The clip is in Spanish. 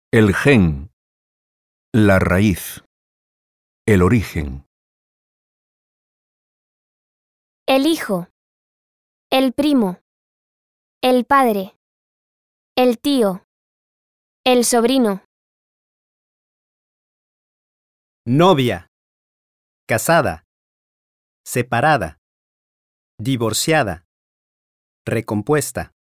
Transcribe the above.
El gen, la raíz, el origen. El hijo, el primo, el padre, el tío, el sobrino. Novia, casada, separada, divorciada, recompuesta.